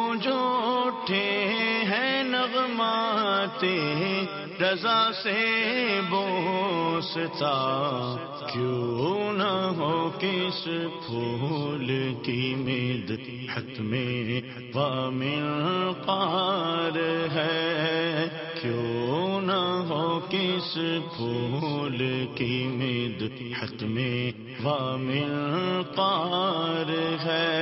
جو اٹھے ہیں نغمات رضا سے بوستا، کیوں نہ ہو کس پھول کی مدحت میں وامنقار ہے، کیوں نہ ہو کس پھول کی مدحت میں وامنقار ہے۔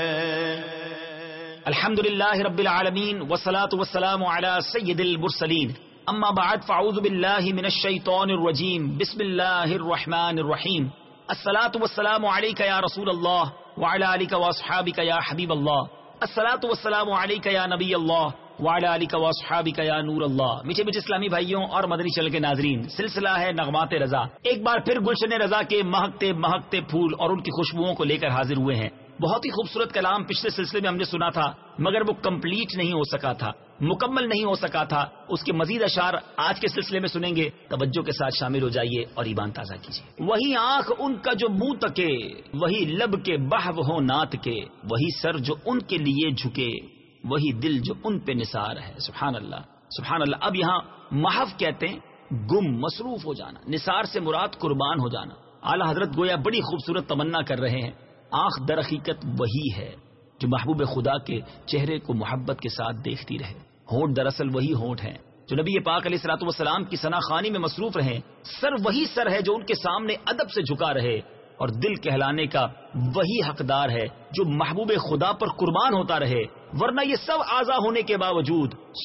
الحمدللہ رب العالمین والصلاة والسلام علی سید المرسلین، اما بعد فاعوذ باللہ من الشیطان الرجیم، بسم اللہ الرحمن الرحیم، الصلاة والسلام علیک یا رسول اللہ وعلی آلک واصحابک یا حبیب اللہ، الصلاة والسلام علیک یا نبی اللہ وعلی آلک واصحابک یا نور اللہ۔ میٹھے میٹھے اسلامی بھائیوں اور مدنی چینل کے ناظرین، سلسلہ ہے نغمات رضا، ایک بار پھر گلشن رضا کے مہکتے مہکتے پھول اور ان کی خوشبوؤں کو لے کر حاضر ہوئے ہیں۔ بہت ہی خوبصورت کلام پچھلے سلسلے میں ہم نے سنا تھا، مگر وہ کمپلیٹ نہیں ہو سکا تھا، مکمل نہیں ہو سکا تھا۔ اس کے مزید اشعار آج کے سلسلے میں سنیں گے، توجہ کے ساتھ شامل ہو جائیے اور ایمان تازہ کیجیے۔ وہی آنکھ ان کا جو منہ تکے، وہی لب کے بہو ہو نعت کے، وہی سر جو ان کے لیے جھکے، وہی دل جو ان پہ نثار ہے۔ سبحان اللہ سبحان اللہ۔ اب یہاں محو کہتے ہیں گم، مصروف ہو جانا، نثار سے مراد قربان ہو جانا۔ اعلیٰ حضرت گویا بڑی خوبصورت تمنا کر رہے ہیں، آنکھ در حقیقت وہی ہے جو محبوب خدا کے چہرے کو محبت کے ساتھ دیکھتی رہے، ہونٹ دراصل وہی ہونٹ ہیں جو نبی پاک علیہ الصلوۃ والسلام کی ثنا خوانی میں مصروف رہیں، سر وہی سر ہے جو ان کے سامنے ادب سے جھکا رہے، اور دل کہلانے کا وہی حقدار ہے جو محبوب خدا پر قربان ہوتا رہے، ورنہ یہ سب اعضا ہونے کے باوجود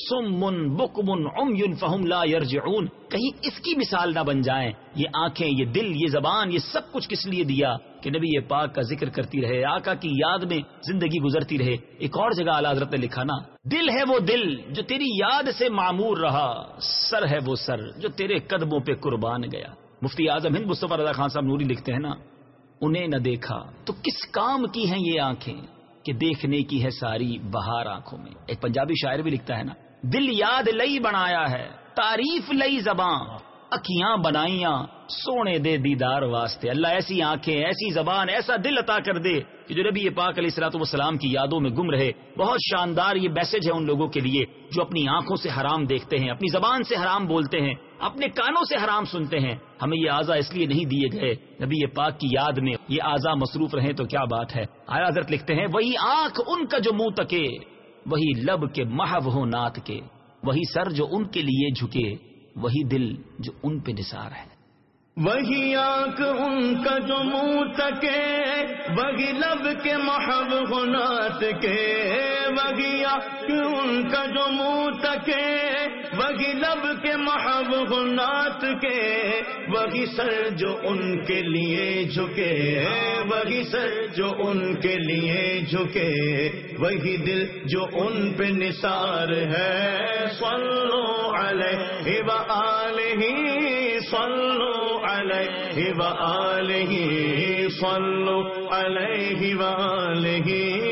صم بکم عمی فہم لا یرجعون، کہیں اس کی مثال نہ بن جائیں۔ یہ آنکھیں، یہ دل، یہ زبان، یہ سب کچھ کس لیے دیا کہ نبی پاک کا ذکر کرتی رہے، آقا کی یاد میں زندگی گزرتی رہے۔ ایک اور جگہ اعلیٰ حضرت نے لکھا نا، دل ہے وہ دل جو تیری یاد سے معمور رہا، سر ہے وہ سر جو تیرے قدموں پہ قربان گیا۔ مفتی اعظم ہند مصطفیٰ رضا خان صاحب نوری لکھتے ہیں نا، انہیں نہ دیکھا تو کس کام کی ہیں یہ آنکھیں کہ دیکھنے کی ہے ساری بہار آنکھوں میں۔ ایک پنجابی شاعر بھی لکھتا ہے نا، دل یاد لئی بنایا ہے تعریف لئی زباں، اکھیاں بنائیاں سونے دے دیدار واسطے۔ اللہ ایسی آنکھیں، ایسی زبان، ایسا دل عطا کر دے کہ جو نبی پاک علیہ الصلوۃ والسلام کی یادوں میں گم رہے۔ بہت شاندار یہ میسج ہے ان لوگوں کے لیے جو اپنی آنکھوں سے حرام دیکھتے ہیں، اپنی زبان سے حرام بولتے ہیں، اپنے کانوں سے حرام سنتے ہیں۔ ہمیں یہ اعضا اس لیے نہیں دیے گئے، نبی پاک کی یاد میں یہ اعضا مصروف رہیں تو کیا بات ہے۔ اعلیٰ حضرت لکھتے ہیں، وہی آنکھ ان کا جو منہ تکے، وہی لب کے محو ہو نعت کے، وہی سر جو ان کے لیے جھکے، وہی دل جو ان پہ نثار ہے۔ وہی آنکھ ان کا جو منہ تکے، وہی لب کے محو ہو نعت کے، وہی آنکھ ان کا جو منہ تکے، وہی لب کے محو ہو نعت کے، وہی سر جو ان کے لیے جھکے، وہی سر جو ان کے لیے جھکے، وہی دل جو ان پہ نثار ہے۔ صلو علیہ وآلہ، صلو علیہ وآلہ، صلو علیہ وآلہ۔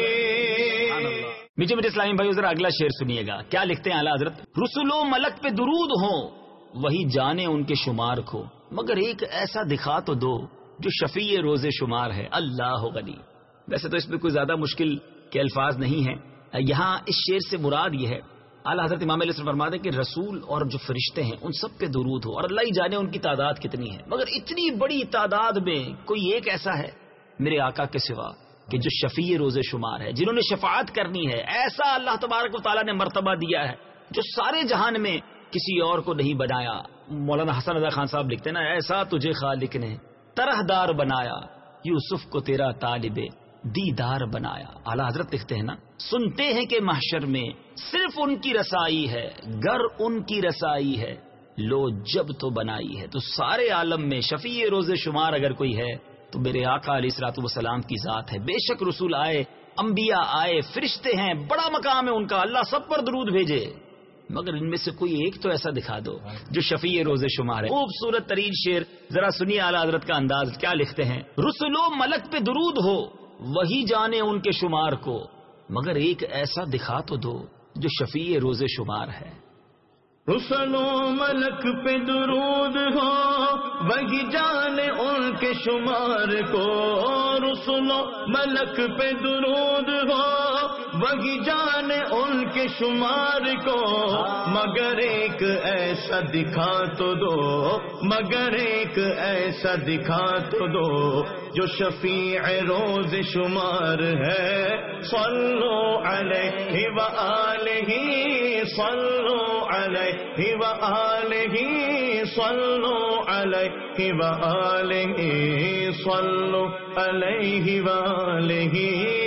میٹھے میٹھے اسلامی بھائی ذرا اگلا شعر سنیے گا، کیا لکھتے ہیں اعلیٰ حضرت؟ رسول و ملک پہ درود ہو، وہی جانے ان کے شمار کو، مگر ایک ایسا دکھا تو دو جو شفیع روز شمار ہے۔ اللہ غنی۔ ویسے تو اس میں کوئی زیادہ مشکل کے الفاظ نہیں ہیں، یہاں اس شعر سے مراد یہ ہے، اعلیٰ حضرت امام علیہ السلام فرماتے ہیں کہ رسول اور جو فرشتے ہیں ان سب پہ درود ہو، اور اللہ ہی جانے ان کی تعداد کتنی ہے، مگر اتنی بڑی تعداد میں کوئی ایک ایسا ہے میرے آقا کے سوا کہ جو شفیع روز شمار ہے، جنہوں نے شفاعت کرنی ہے، ایسا اللہ تبارک و تعالیٰ نے مرتبہ دیا ہے جو سارے جہان میں کسی اور کو نہیں بنایا۔ مولانا حسن رضا خان صاحب لکھتے ہیں نا، ایسا تجھے خالق نے طرح دار بنایا، یوسف کو تیرا طالب دیدار بنایا۔ اعلیٰ حضرت لکھتے ہیں نا، سنتے ہیں کہ محشر میں صرف ان کی رسائی ہے، گر ان کی رسائی ہے لو جب تو بنائی ہے۔ تو سارے عالم میں شفیع روز شمار اگر کوئی ہے تو میرے آقا علیہ الصلوۃ والسلام کی ذات ہے۔ بے شک رسول آئے، انبیاء آئے، فرشتے ہیں، بڑا مقام ہے ان کا، اللہ سب پر درود بھیجے، مگر ان میں سے کوئی ایک تو ایسا دکھا دو جو شفیع روز شمار ہے۔ خوبصورت ترین شعر، ذرا سنیے اعلیٰ حضرت کا انداز، کیا لکھتے ہیں؟ رسول و ملک پہ درود ہو، وہی جانے ان کے شمار کو، مگر ایک ایسا دکھا تو دو جو شفیع روز شمار ہے۔ رسل و ملک پہ درود ہو، وہی جانے ان کے شمار کو، رسل و ملک پہ درود ہو، وہی جانے ان کے شمار کو، مگر ایک ایسا دکھا تو دو، مگر ایک ایسا دکھا تو دو جو شفیع روز شمار ہے۔ صلو علیہ وآلہ، صلو علیہ وآلہ، صلو علیہ وآلہ، صلو علیہ وآلہ۔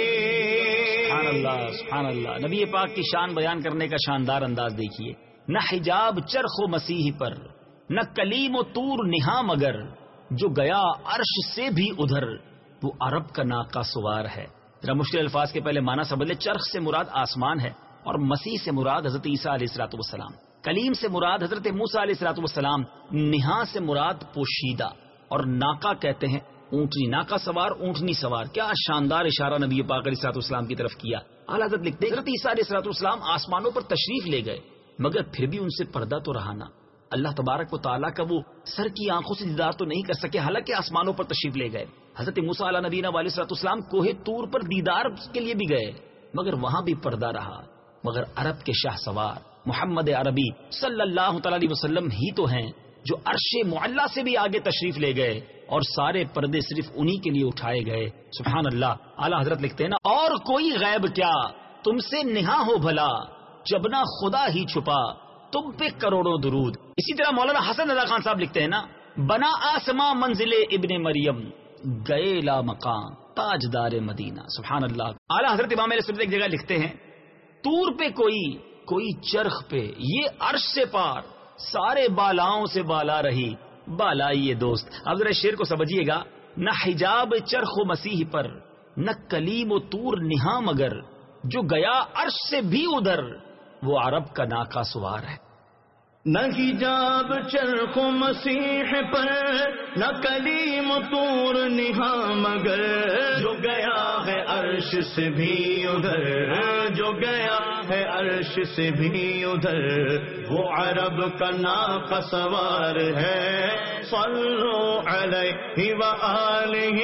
سبحان اللہ، سبحان اللہ۔ نبی پاک کی شان بیان کرنے کا شاندار انداز دیکھیے۔ نہ حجاب چرخ و مسیح پر، نہ کلیم و طور نہاں، مگر جو گیا عرش سے بھی ادھر، وہ عرب کا ناقہ سوار ہے۔ ذرا مشکل الفاظ کے پہلے معنی سمجھ لے۔ چرخ سے مراد آسمان ہے، اور مسیح سے مراد حضرت عیسیٰ علیہ الصلوۃ والسلام، کلیم سے مراد حضرت موسیٰ علیہ الصلوۃ والسلام، نہاں سے مراد پوشیدہ، اور ناقہ کہتے ہیں اونٹنی، ناقہ سوار اونٹنی سوار۔ کیا شاندار اشارہ نبی پاک علیہ الصلوۃ والسلام کی طرف کیا۔ اعلیٰ حضرت لکھتے ہیں حضرت عیسیٰ علیہ الصلوۃ والسلام آسمانوں پر تشریف لے گئے، مگر پھر بھی ان سے پردہ تو رہا نہ۔ اللہ تبارک و تعالیٰ کا وہ سر کی آنکھوں سے دیدار تو نہیں کر سکے، حالانکہ آسمانوں پر تشریف لے گئے۔ حضرت موسیٰ علیہ نبینا علیہ الصلوۃ والسلام کوہ طور پر دیدار کے لیے بھی گئے، مگر وہاں بھی پردہ رہا۔ مگر عرب کے شاہ سوار محمد عربی صلی اللہ تعالی علیہ وسلم ہی تو ہیں جو عرش معلیٰ سے بھی آگے تشریف لے گئے، اور سارے پردے صرف انہی کے لیے اٹھائے گئے۔ سبحان اللہ۔ اعلیٰ حضرت لکھتے ہیں نا، اور کوئی غیب کیا تم سے نہاں ہو بھلا، جب نہ خدا ہی چھپا تم پہ کروڑوں درود۔ اسی طرح مولانا حسن رضا خان صاحب لکھتے ہیں نا، بنا آسماں منزل ابن مریم، گئے لا مقام تاجدار مدینہ۔ سبحان اللہ۔ اعلیٰ حضرت امام علیہ السلام ایک جگہ لکھتے ہیں، طور پہ کوئی چرخ پہ، یہ عرش سے پار، سارے بالاؤں سے بالا رہی بالائی دوست۔ اب ذرا شعر کو سمجھیے گا، نہ حجاب چرخ و مسیح پر، نہ کلیم و طور نہاں، مگر جو گیا عرش سے بھی ادھر، وہ عرب کا ناقہ سوار ہے۔ نہ حجاب چرخ و مسیح پر، نہ کلیم طور نہاں، مگر جو گیا ہے عرش سے بھی ادھر، جو گیا ہے عرش سے بھی ادھر، وہ عرب کا ناقہ سوار ہے۔ صلو علیہ وآلہ،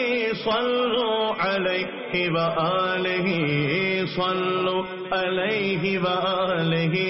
صلو علیہ وآلہ، صلو علیہ وآلہ۔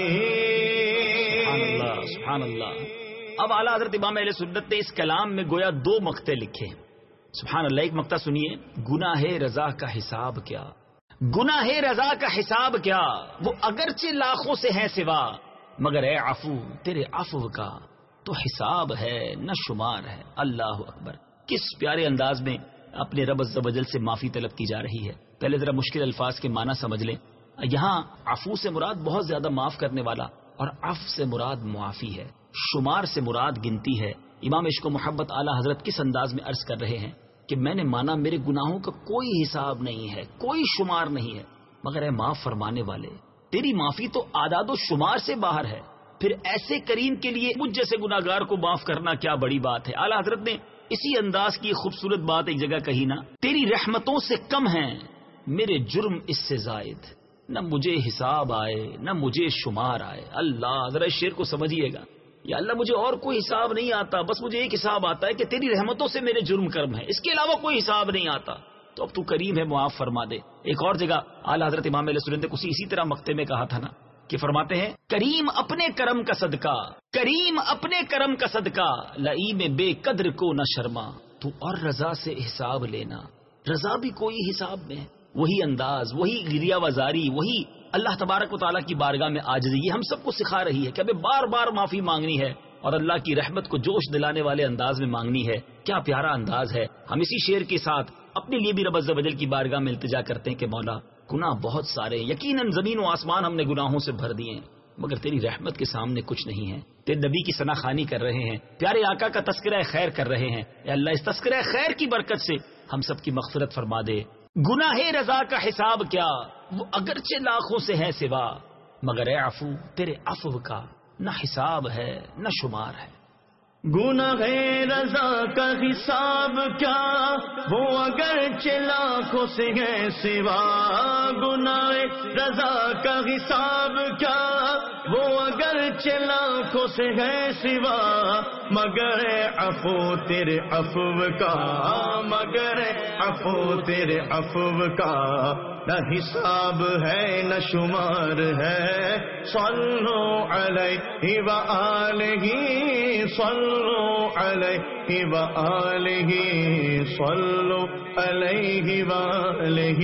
سبحان اللہ۔ اب اعلیٰ حضرت امام اہل سنت نے اس کلام میں گویا دو مقطع لکھے ہیں۔ سبحان اللہ۔ ایک مقطع سنیے، گناہ رضا کا حساب کیا، گناہ رضا کا حساب کیا، وہ اگرچہ لاکھوں سے ہے سوا، مگر اے عفو تیرے عفو کا تو حساب ہے نہ شمار ہے۔ اللہ اکبر۔ کس پیارے انداز میں اپنے رب عز و جل سے معافی طلب کی جا رہی ہے۔ پہلے ذرا مشکل الفاظ کے معنی سمجھ لیں۔ یہاں عفو سے مراد بہت زیادہ معاف کرنے والا، اور عفو سے مراد معافی ہے، شمار سے مراد گنتی ہے۔ امام عشق و محبت اعلیٰ حضرت کس انداز میں عرض کر رہے ہیں کہ میں نے مانا میرے گناہوں کا کوئی حساب نہیں ہے، کوئی شمار نہیں ہے، مگر اے معاف فرمانے والے، تیری معافی تو اعداد و شمار سے باہر ہے، پھر ایسے کریم کے لیے مجھ جیسے گناہگار کو معاف کرنا کیا بڑی بات ہے۔ اعلیٰ حضرت نے اسی انداز کی خوبصورت بات ایک جگہ کہی نا، تیری رحمتوں سے کم ہیں میرے جرم اس سے زائد، نہ مجھے حساب آئے نہ مجھے شمار آئے۔ اللہ، ذرا شعر کو سمجھیے گا، یا اللہ مجھے اور کوئی حساب نہیں آتا، بس مجھے ایک حساب آتا ہے کہ تیری رحمتوں سے میرے جرم کرم ہے، اس کے علاوہ کوئی حساب نہیں آتا، تو اب تو کریم ہے، معاف فرما دے۔ ایک اور جگہ اعلیٰ حضرت امام علیہ السلام نے کچھ اسی طرح مقطع میں کہا تھا نا، کہ فرماتے ہیں کریم اپنے کرم کا صدقہ، کریم اپنے کرم کا صدقہ، لئیم بے قدر کو نہ شرما، تو اور رضا سے حساب لینا، رضا بھی کوئی حساب میں ہے۔ وہی انداز، وہی ریا وزاری، وہی اللہ تبارک و تعالیٰ کی بارگاہ میں عاجزی، یہ ہم سب کو سکھا رہی ہے کہ ہمیں بار بار معافی مانگنی ہے، اور اللہ کی رحمت کو جوش دلانے والے انداز میں مانگنی ہے۔ کیا پیارا انداز ہے۔ ہم اسی شعر کے ساتھ اپنے لیے بھی رب عز و جل کی بارگاہ میں التجا کرتے ہیں کہ مولا گناہ بہت سارے، یقیناً زمین و آسمان ہم نے گناہوں سے بھر دیے ہیں، مگر تیری رحمت کے سامنے کچھ نہیں ہے۔ تیرے نبی کی ثنا خوانی کر رہے ہیں، پیارے آقا کا تذکرہ خیر کر رہے ہیں، اے اللہ اس تذکرہ خیر کی برکت سے ہم سب کی مغفرت فرما دے۔ گناہ رضا کا حساب کیا، وہ اگرچہ لاکھوں سے ہے سوا، مگر اے عفو تیرے عفو کا نہ حساب ہے نہ شمار ہے۔ گناہ رضا کا حساب کیا، وہ اگرچہ لاکھوں سے ہے سوا، گناہ رضا کا حساب کیا، وہ اگرچہ اگرچہ لاکھوں سے ہے سوا مگر عفو تیرے عفو کا، مگر عفو تیرے عفو کا نہ حساب ہے نہ شمار ہے۔ صلو علیہ وآلہ، صلو علیہ وآلہ، صلو علیہ وآلہ۔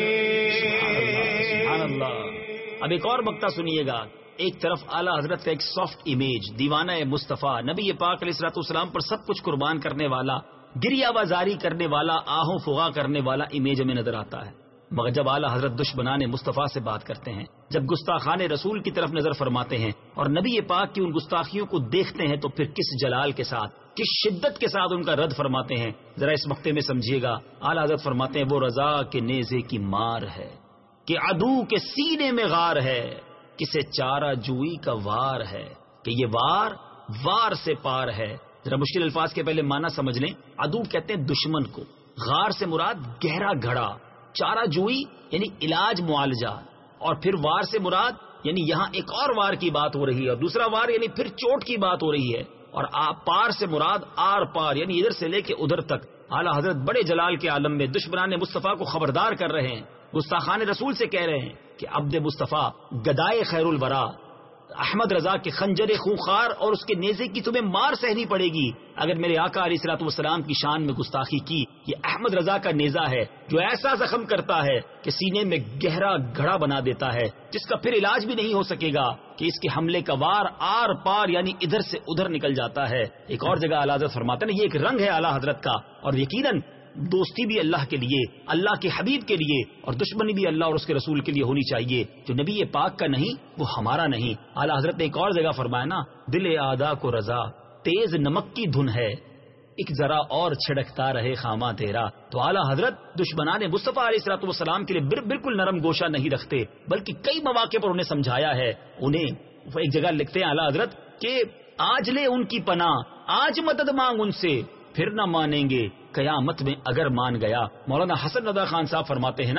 سبحان اللہ۔ اب ایک اور مقطع سنیے گا۔ ایک طرف اعلیٰ حضرت کا ایک سافٹ امیج، دیوانہ مصطفیٰ، نبی پاک علیہ الصلوۃ والسلام پر سب کچھ قربان کرنے والا، گریہ بازاری کرنے والا، آہوں فغاں کرنے والا امیج ہمیں نظر آتا ہے، مگر جب اعلیٰ حضرت دشمنان مصطفیٰ سے بات کرتے ہیں، جب گستاخان رسول کی طرف نظر فرماتے ہیں اور نبی پاک کی ان گستاخیوں کو دیکھتے ہیں تو پھر کس جلال کے ساتھ، کس شدت کے ساتھ ان کا رد فرماتے ہیں، ذرا اس مقطع میں سمجھیے گا۔ اعلیٰ حضرت فرماتے ہیں وہ رضا کے نیزے کی مار ہے کہ عدو کے سینے میں غار ہے، کسے چارہ جوئی کا وار ہے کہ یہ وار سے پار ہے۔ ذرا مشکل الفاظ کے پہلے معنی سمجھ لیں۔ عدو کہتے ہیں دشمن کو، غار سے مراد گہرا گھڑا، چارہ جوئی یعنی علاج معالجہ، اور پھر وار سے مراد یعنی یہاں ایک اور وار کی بات ہو رہی ہے، اور دوسرا وار یعنی پھر چوٹ کی بات ہو رہی ہے، اور پار سے مراد آر پار یعنی ادھر سے لے کے ادھر تک۔ اعلیٰ حضرت بڑے جلال کے عالم میں دشمنان مصطفیٰ کو خبردار کر رہے ہیں، گستاخان رسول سے کہہ رہے ہیں کہ عبد مصطفیٰ، گدائے خیر الورا، احمد رضا کے خنجر خونخوار اور اس کے نیزے کی تمہیں مار سہنی پڑے گی اگر میرے آقا علیہ الصلوۃ والسلام کی شان میں گستاخی کی۔ یہ احمد رضا کا نیزہ ہے جو ایسا زخم کرتا ہے کہ سینے میں گہرا گھڑا بنا دیتا ہے، جس کا پھر علاج بھی نہیں ہو سکے گا، کہ اس کے حملے کا وار آر پار یعنی ادھر سے ادھر نکل جاتا ہے۔ ایک اور جگہ اعلیٰ حضرت فرماتے ہیں یہ ایک رنگ ہے اعلیٰ حضرت کا، اور یقیناً دوستی بھی اللہ کے لیے، اللہ کے حبیب کے لیے، اور دشمنی بھی اللہ اور اس کے رسول کے لیے ہونی چاہیے۔ جو نبی پاک کا نہیں وہ ہمارا نہیں۔ اعلیٰ حضرت نے ایک اور جگہ فرمایا نا، دل آدھا کو رضا تیز نمک کی دھن ہے، ایک ذرا اور چھڑکتا رہے خامہ تیرا۔ تو اعلیٰ حضرت دشمنان مصطفیٰ علیہ الصلوۃ والسلام کے لیے بالکل نرم گوشہ نہیں رکھتے، بلکہ کئی مواقع پر انہیں سمجھایا ہے۔ انہیں ایک جگہ لکھتے ہیں اعلیٰ حضرت کہ آج لے ان کی پناہ، آج مدد مانگ ان سے، پھر نہ مانیں گے قیامت میں اگر مان گیا۔ مولانا حسن رضا خان صاحب فرماتے ہیں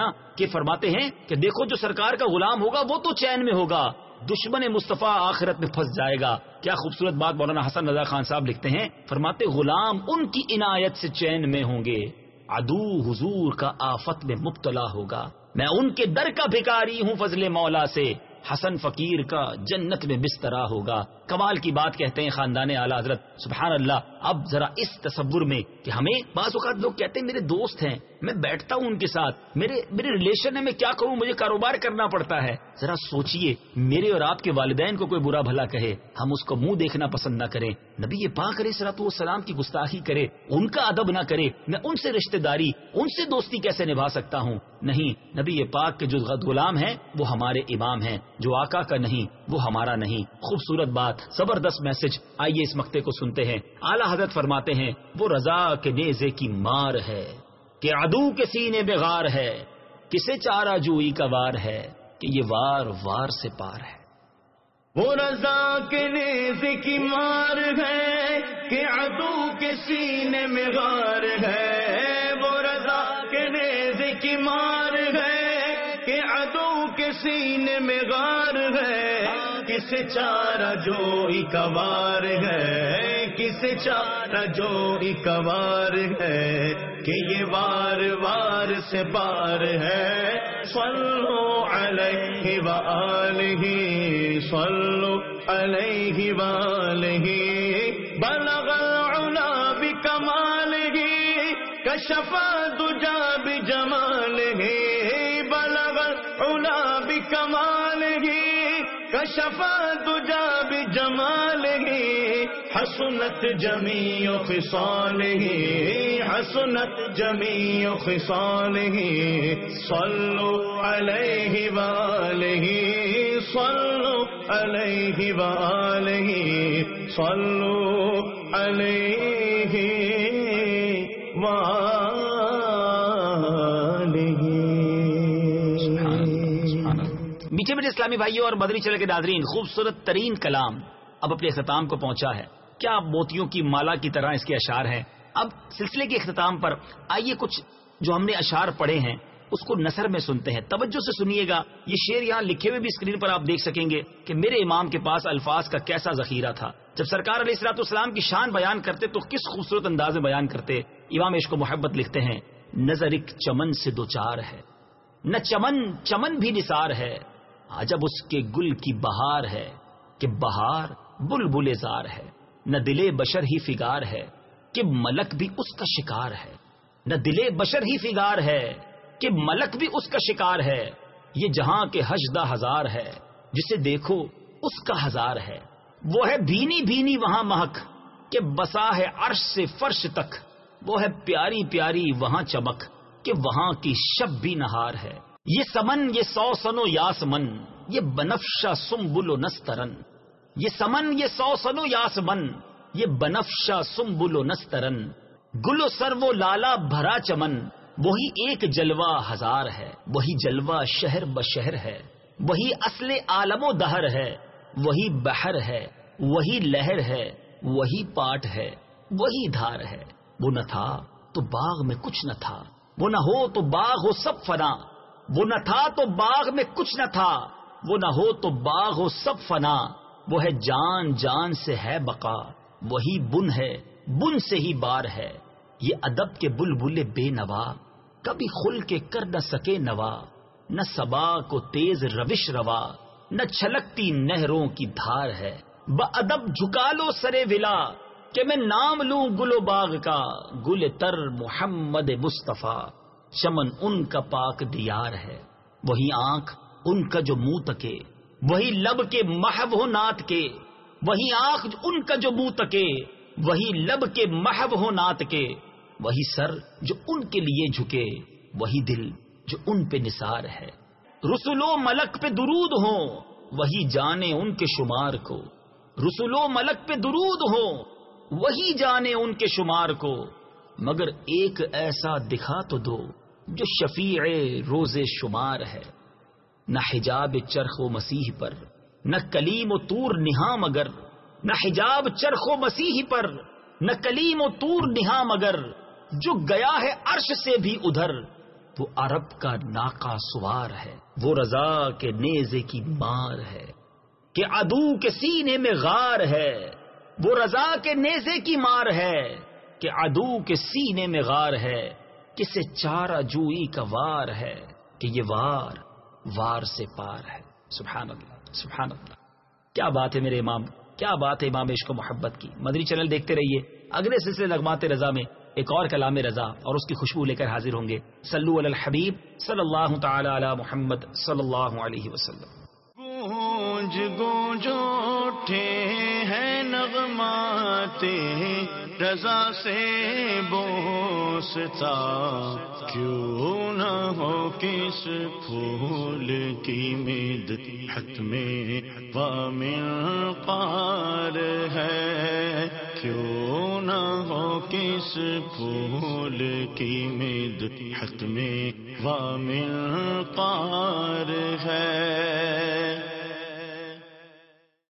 کہ دیکھو جو سرکار کا غلام ہوگا وہ تو چین میں ہوگا، دشمن مصطفیٰ آخرت میں پھنس جائے گا۔ کیا خوبصورت بات مولانا حسن رضا خان صاحب لکھتے ہیں، فرماتے غلام ان کی عنایت سے چین میں ہوں گے، عدو حضور کا آفت میں مبتلا ہوگا۔ میں ان کے در کا بھکاری ہوں فضل مولا سے، حسن فقیر کا جنت میں بسترا ہوگا۔ کمال کی بات کہتے ہیں خاندان اعلیٰ حضرت، سبحان اللہ۔ اب ذرا اس تصور میں کہ ہمیں بعض اوقات لوگ کہتے ہیں میرے دوست ہیں، میں بیٹھتا ہوں ان کے ساتھ، میرے ریلیشن ہے، میں کیا کروں، مجھے کاروبار کرنا پڑتا ہے۔ ذرا سوچئے، میرے اور آپ کے والدین کو کوئی برا بھلا کہے، ہم اس کو منہ دیکھنا پسند نہ کریں، نبی پاک علیہ الصلوۃ والسلام کی گستاخی کرے، ان کا ادب نہ کرے، میں ان سے رشتہ داری، ان سے دوستی کیسے نبھا سکتا ہوں؟ نہیں، نبی پاک کے جو غلام ہیں وہ ہمارے امام ہیں، جو آقا کا نہیں وہ ہمارا نہیں۔ خوبصورت بات، زبردست میسج۔ آئیے اس مقطع کو سنتے ہیں۔ اعلیٰ حضرت فرماتے ہیں وہ رضا کے نیزے کی مار ہے کہ عدو کے سینے میں غار ہے، کسے چارہ جوئی کا وار ہے کہ یہ وار سے پار ہے۔ وہ رضا کے نیزے کی مار ہے کہ عدو کے سینے میں غار ہے، وہ رضا کے نیزے کی مار ہے کہ عدو کے سینے میں غار ہے، کسے چارہ جوئی کا وار ہے، کسے چارہ جوئی کا وار ہے کہ یہ وار سے پار ہے۔ صلو علیہ وآلہ، صلو علیہ وآلہ، بلغ العلا بکمالہ، کشف الدجی بجمالہ، بلغ العلا بکمالہ، کشف الدجی بجمالہ، حسنت جمیع خصالہ، حسنت جمیع خصالہ، صلو علیہ وآلہ، صلو علیہ وآلہ، صلو علیہ وآلہ۔ میٹھے میٹھے اسلامی بھائیوں اور مدنی چینل کے ناظرین، خوبصورت ترین کلام اب اپنے اختتام کو پہنچا ہے۔ کیا موتیوں کی مالا کی طرح اس کے اشعار ہیں۔ اب سلسلے کے اختتام پر آئیے کچھ جو ہم نے اشعار پڑھے ہیں اس کو نثر میں سنتے ہیں. توجہ سے سنیے گا, یہ شعر یہاں لکھے ہوئے بھی اسکرین پر آپ دیکھ سکیں گے کہ میرے امام کے پاس الفاظ کا کیسا ذخیرہ تھا. جب سرکار علیہ الصلوۃ والسلام کی شان بیان کرتے تو کس خوبصورت انداز میں بیان کرتے. امام عشق و محبت لکھتے ہیں, نظر ایک چمن سے دو چار ہے, نہ چمن چمن بھی نثار ہے, عجب اس کے گل کی بہار ہے کہ بہار بلبل زار ہے. نہ دل بشر ہی فگار ہے کہ ملک بھی اس کا شکار ہے, نہ دل بشر ہی فگار ہے کہ ملک بھی اس کا شکار ہے. یہ جہاں کے حشدہ ہزار ہے, جسے دیکھو اس کا ہزار ہے. وہ ہے بھینی بھینی وہاں مہک کہ بسا ہے عرش سے فرش تک. وہ ہے پیاری پیاری وہاں چمک کہ وہاں کی شب بھی نہار ہے. یہ سمن یہ سوسن و یاسمن یہ بنفشہ سنبل و نسترن. یہ سمن یہ سوسن و یاسمن یہ بنفشہ سنبل و نسترن. گل و سر وہ لالا بھرا چمن وہی ایک جلوہ ہزار ہے. وہی جلوہ شہر بشہر ہے, وہی اصل عالم و دہر ہے. وہی بحر ہے, وہی لہر ہے, وہی پاٹ ہے, وہی دھار ہے. وہ نہ تھا تو باغ میں کچھ نہ تھا, وہ نہ ہو تو باغ ہو سب فنا. وہ نہ تھا تو باغ میں کچھ نہ تھا, وہ نہ ہو تو باغ ہو سب فنا. وہ ہے جان جان سے ہے بقا, وہی بن ہے بن سے ہی بار ہے. یہ ادب کے بلبل بے نوا کبھی خل کے کر نہ سکے نوا. نہ صبا کو تیز روش روا نہ چھلکتی نہروں کی دھار ہے. بادب جھکا لو سرے ولا کہ میں نام لوں گل و باغ کا. گل تر محمد مصطفیٰ چمن ان کا پاک دیار ہے. وہی آنکھ ان کا جو منہ تکے, وہی لب کے محو ہو نات کے. وہی آنکھ ان کا جو منہ تکے, وہی لب کے محو ہو نات کے. وہی سر جو ان کے لیے جھکے, وہی دل جو ان پہ نثار ہے. رسول و ملک پہ درود ہوں وہی جانے ان کے شمار کو. رسول و ملک پہ درود ہوں وہی جانے ان کے شمار کو. مگر ایک ایسا دکھا تو دو جو شفیع روز شمار ہے. نہ حجاب چرخ و مسیح پر نہ کلیم و طور نہاں مگر. نہ حجاب چرخ و مسیح پر نہ کلیم و طور نہاں مگر. جو گیا ہے عرش سے بھی ادھر وہ عرب کا ناقہ سوار ہے. وہ رضا کے نیزے کی مار ہے کہ عدو کے سینے میں غار ہے. وہ رضا کے نیزے کی مار ہے کہ عدو کے سینے میں غار ہے. کسے چارہ جوئی کا وار ہے کہ یہ وار وار سے پار ہے. سبحان اللہ سبحان اللہ. کیا بات ہے میرے امام, کیا بات ہے امام عشق و محبت کی. مدنی چینل دیکھتے رہیے. اگلے سلسلے نغمات رضا میں ایک اور کلام رضا اور اس کی خوشبو لے کر حاضر ہوں گے. صلو علی الحبیب صلی اللہ تعالی علی محمد صلی اللہ علیہ وسلم. گونج گونج اٹھے ہیں نغمات رضا سے بوستا. کیوں نہ ہو کس پھول کی مدحت میں وامن پار ہے. کیوں نہ ہو کس پھول کی مدحت میں وامن پار ہے.